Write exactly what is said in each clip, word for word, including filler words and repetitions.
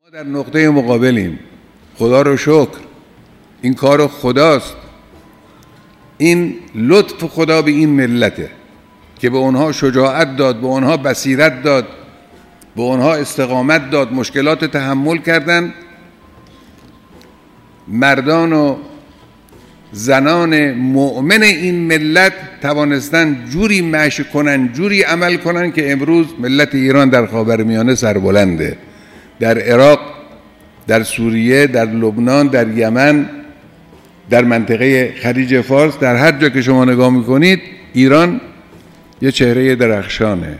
در نقطه مقابلیم. خدا رو شکر، این کار خداست، این لطف خدا به این ملته که به اونها شجاعت داد، به اونها بصیرت داد، به اونها استقامت داد، مشکلات تحمل کردن. مردان و زنان مؤمن این ملت توانستن جوری مشی کنن، جوری عمل کنن که امروز ملت ایران در خاورمیانه سربلنده، در عراق، در سوریه، در لبنان، در یمن، در منطقه خلیج فارس، در هر جا که شما نگاه میکنید ایران یه چهره درخشانه.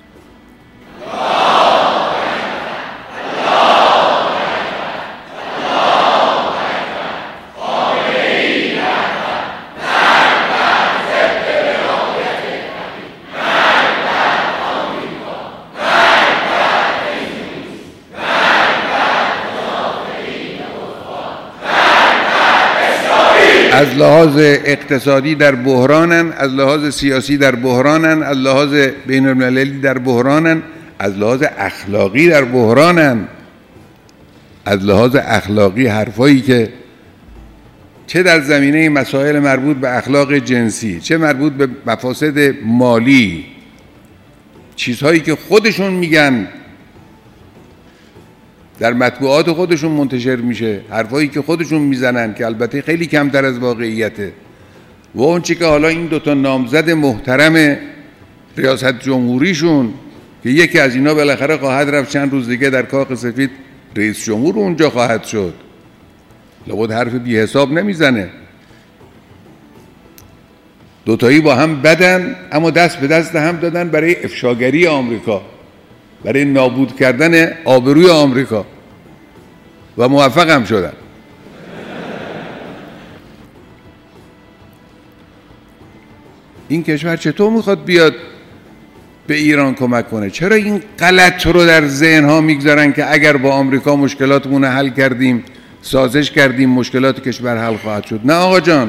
از لحاظ اقتصادی در بحرانن، از لحاظ سیاسی در بحرانن، از لحاظ بین المللی در بحرانن، از لحاظ اخلاقی در بحرانن. از لحاظ اخلاقی حرفایی که چه در زمینه مسائل مربوط به اخلاق جنسی، چه مربوط به مفاسد مالی، چیزهایی که خودشون میگن در مطبوعات خودشون منتشر میشه، حرفایی که خودشون میزنن که البته خیلی کمتر از واقعیته، و اون چی که حالا این دوتا نامزد محترم ریاست جمهوریشون که یکی از اینا بالاخره خواهد رفت چند روز دیگه در کاخ سفید رئیس جمهور اونجا خواهد شد، لابد حرف بی حساب نمیزنه. دوتایی با هم بدن اما دست به دست هم دادن برای افشاگری آمریکا، برای نابود کردن آبروی آمریکا و موفق هم شدن. این کشور چطور میخواد بیاد به ایران کمک کنه؟ چرا این غلط رو در ذهنها میگذارن که اگر با آمریکا مشکلاتمون حل کردیم، سازش کردیم، مشکلات کشور حل خواهد شد؟ نه آقا جان،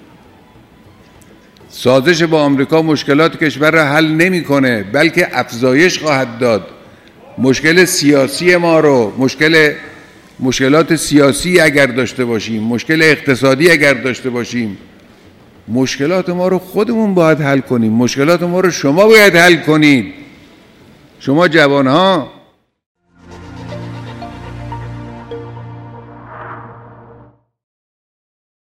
سازش با آمریکا مشکلات کشور را حل نمیکنه، بلکه افزایش خواهد داد. مشکل سیاسی ما رو، مشکل مشکلات سیاسی اگر داشته باشیم، مشکل اقتصادی اگر داشته باشیم، مشکلات ما رو خودمون باید حل کنیم، مشکلات ما رو شما باید حل کنید. شما جوانها